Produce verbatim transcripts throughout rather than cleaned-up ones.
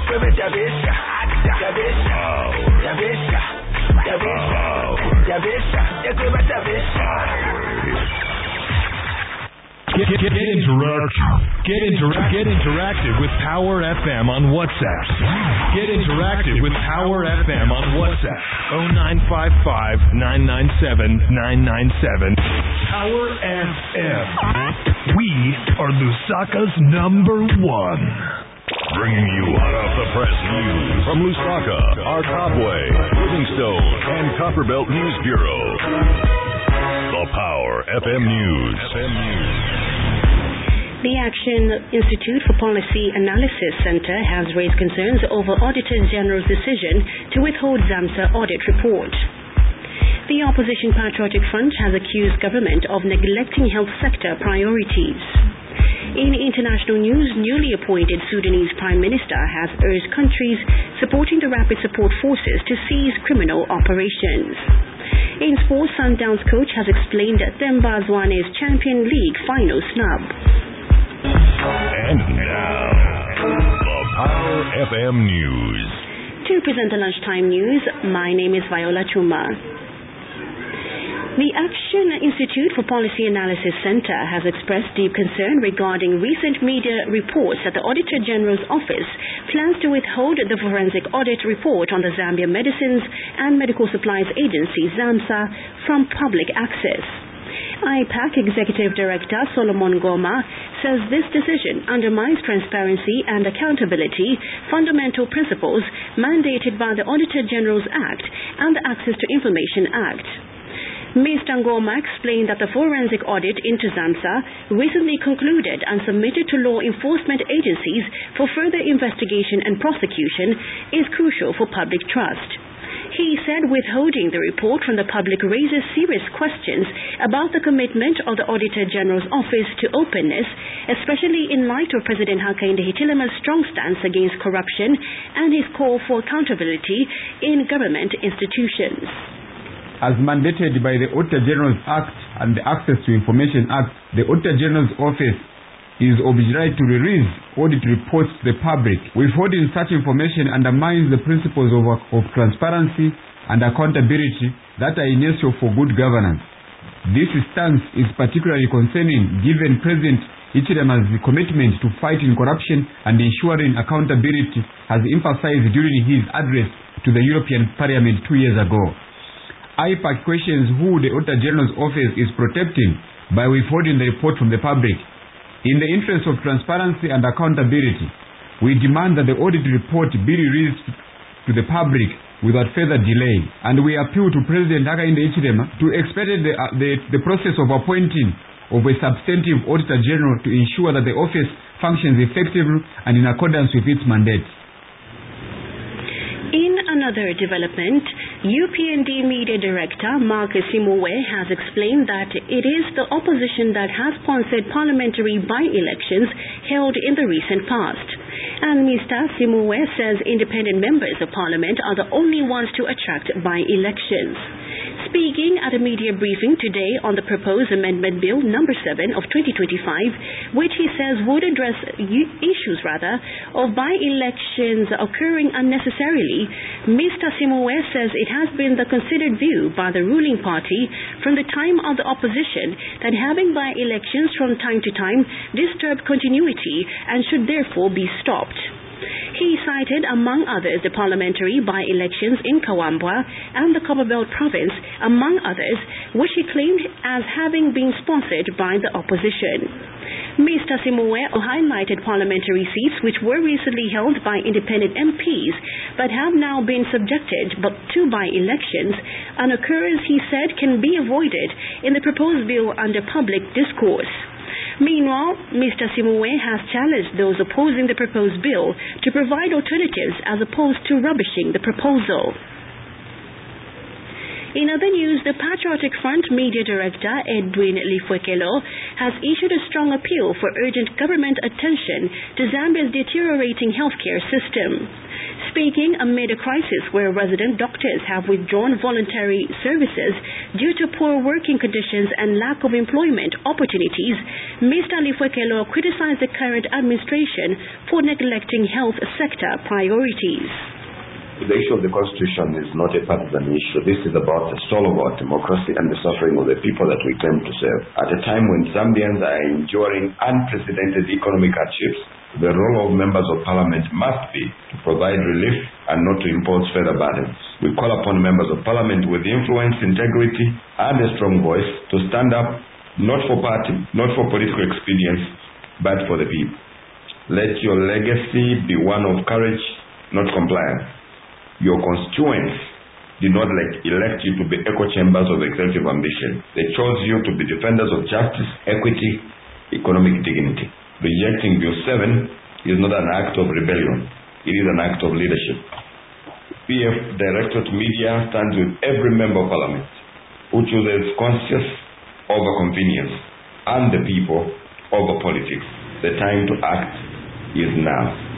Get, get, get, interactive. Get, interact, get interactive with Power F M on WhatsApp. Get interactive with Power F M on WhatsApp. oh nine five five, nine nine seven, nine nine seven. Power F M. We are Lusaka's number one. Bringing you hot off the press news from Lusaka, our Kabwe, Livingstone, and Copperbelt News Bureau. The Power F M News. F M News. The Action Institute for Policy Analysis Center has raised concerns over Auditor General's decision to withhold ZAMSA audit report. The Opposition Patriotic Front has accused government of neglecting health sector priorities. In international news, newly appointed Sudanese Prime Minister has urged countries supporting the Rapid Support Forces to cease criminal operations. In sports, Sundowns coach has explained Themba Zwane's Champion League final snub. And now, the Power F M News. To present the lunchtime news, my name is Viola Chuma. The Action Institute for Policy Analysis Center has expressed deep concern regarding recent media reports that the Auditor General's Office plans to withhold the forensic audit report on the Zambia Medicines and Medical Supplies Agency, ZAMSA, from public access. I PAC Executive Director Solomon Goma says this decision undermines transparency and accountability, fundamental principles mandated by the Auditor General's Act and the Access to Information Act. Mister Ngoma explained that the forensic audit into ZAMSA recently concluded and submitted to law enforcement agencies for further investigation and prosecution is crucial for public trust. He said withholding the report from the public raises serious questions about the commitment of the Auditor General's Office to openness, especially in light of President Hakainde Hichilema's strong stance against corruption and his call for accountability in government institutions. As mandated by the Auditor General's Act and the Access to Information Act, the Auditor General's Office is obliged to release audit reports to the public. Withholding such information undermines the principles of, of transparency and accountability that are essential for good governance. This stance is particularly concerning given President Hichilema's commitment to fighting corruption and ensuring accountability, as emphasized during his address to the European Parliament two years ago. I PAC questions who the Auditor General's Office is protecting by withholding the report from the public. In the interest of transparency and accountability, we demand that the audit report be released to the public without further delay, and we appeal to President Hakainde Hichilema to expedite the, uh, the, the process of appointing of a substantive Auditor General to ensure that the office functions effectively and in accordance with its mandate. In another development, U P N D Media Director Marcus Simowe has explained that it is the opposition that has sponsored parliamentary by-elections held in the recent past. And Mister Simowe says independent members of parliament are the only ones to attract by-elections. Speaking at a media briefing today on the proposed Amendment Bill number seven of twenty twenty-five, which he says would address issues rather of by-elections occurring unnecessarily, Mister Simowe says it has been the considered view by the ruling party from the time of the opposition that having by-elections from time to time disturb continuity and should therefore be stopped. He cited, among others, the parliamentary by-elections in Kawambwa and the Copperbelt province, among others, which he claimed as having been sponsored by the opposition. Mister Simowe highlighted parliamentary seats which were recently held by independent M Ps but have now been subjected to by-elections, an occurrence he said can be avoided in the proposed bill under public discourse. Meanwhile, Mister Simowe has challenged those opposing the proposed bill to provide alternatives as opposed to rubbishing the proposal. In other news, the Patriotic Front Media Director Edwin Lifwekelo has issued a strong appeal for urgent government attention to Zambia's deteriorating healthcare system. Speaking amid a crisis where resident doctors have withdrawn voluntary services due to poor working conditions and lack of employment opportunities, Mister Lifwekelo criticized the current administration for neglecting health sector priorities. The issue of the Constitution is not a partisan issue. This is about the soul of our democracy and the suffering of the people that we claim to serve. At a time when Zambians are enduring unprecedented economic hardships, the role of members of parliament must be to provide relief and not to impose further burdens. We call upon members of parliament with influence, integrity, and a strong voice to stand up not for party, not for political expedience, but for the people. Let your legacy be one of courage, not compliance. Your constituents did not elect, elect you to be echo chambers of executive ambition. They chose you to be defenders of justice, equity, economic dignity. Rejecting Bill seven is not an act of rebellion. It is an act of leadership. P F Directorate Media stands with every member of parliament who chooses conscience over convenience and the people over politics. The time to act is now.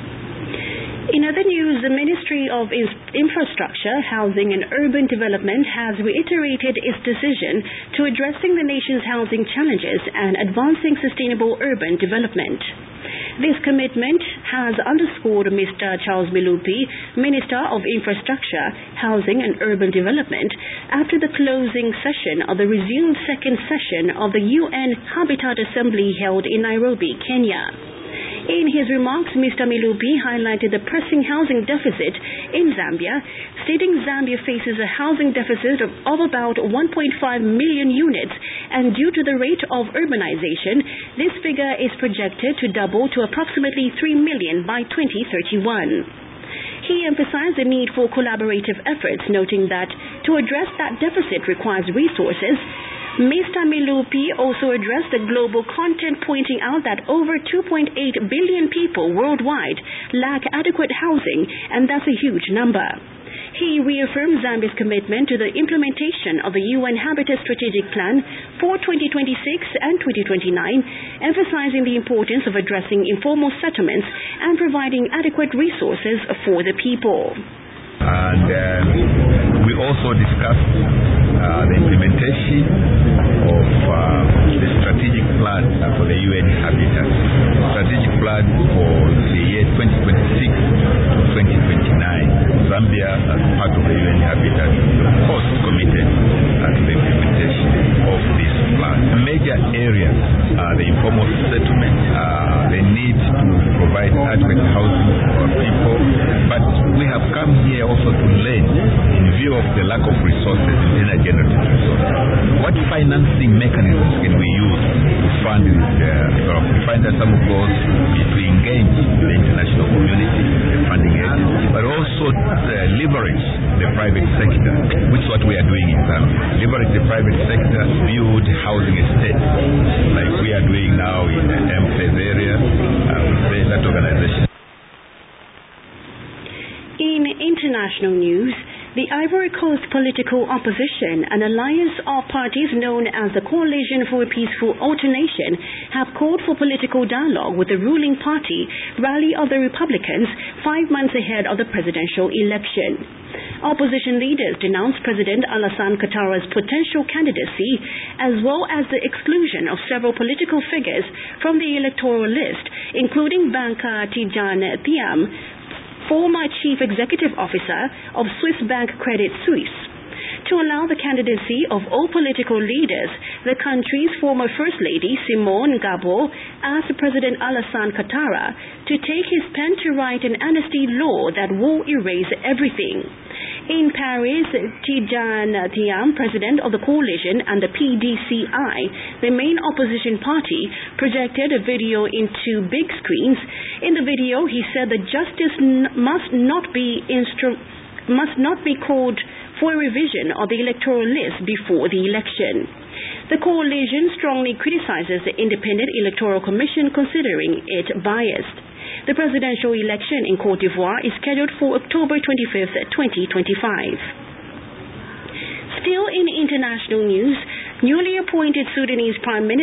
In other news, the Ministry of Infrastructure, Housing and Urban Development has reiterated its decision to addressing the nation's housing challenges and advancing sustainable urban development. This commitment has underscored Mister Charles Milupi, Minister of Infrastructure, Housing and Urban Development, after the closing session of the resumed second session of the U N Habitat Assembly held in Nairobi, Kenya. In his remarks, Mister Milupi highlighted the pressing housing deficit in Zambia, stating Zambia faces a housing deficit of, of about one point five million units, and due to the rate of urbanization, this figure is projected to double to approximately three million by twenty thirty-one. He emphasized the need for collaborative efforts, noting that to address that deficit requires resources. Mister Milupi also addressed the global content, pointing out that over two point eight billion people worldwide lack adequate housing, and that's a huge number. He reaffirmed Zambia's commitment to the implementation of the U N Habitat Strategic Plan for twenty twenty-six and twenty twenty-nine, emphasizing the importance of addressing informal settlements and providing adequate resources for the people. And uh, we also discussed uh, the implementation of uh, the strategic plan uh, for the U N Habitat. Strategic plan for the year twenty twenty-six to twenty twenty-nine. Zambia, as part of the U N Habitat, of course committed uh, to the implementation of this plan. The major areas are the informal settlement, uh, the need to provide adequate housing for people, but we have come here also to learn in view of the lack of resources, internal generated resources. What financing mechanisms can we use to fund this? Uh, we find that some of those to engage the international community, the funding agency, but also uh, leverage the private sector, which is what we are doing in Zambia. Leverage the private sector, build housing estates, like we are doing now in the M F E Z area, uh, with that organization. In international news, the Ivory Coast political opposition, an alliance of parties known as the Coalition for a Peaceful Alternation, have called for political dialogue with the ruling party, Rally of the Republicans, five months ahead of the presidential election. Opposition leaders denounced President Alassane Ouattara's potential candidacy, as well as the exclusion of several political figures from the electoral list, including banker Tidjane Thiam, former Chief Executive Officer of Swiss bank Credit Suisse. To allow the candidacy of all political leaders, the country's former First Lady, Simone Gbagbo, asked President Alassane Ouattara to take his pen to write an amnesty law that will erase everything. In Paris, Tidjane Thiam, president of the coalition and the P D C I, the main opposition party, projected a video into big screens. In the video, he said that justice n- must not be instru- must not be called for a revision of the electoral list before the election. The coalition strongly criticizes the Independent Electoral Commission, considering it biased. The presidential election in Côte d'Ivoire is scheduled for October twenty-fifth, twenty twenty-five. Still in international news, newly appointed Sudanese Prime Minister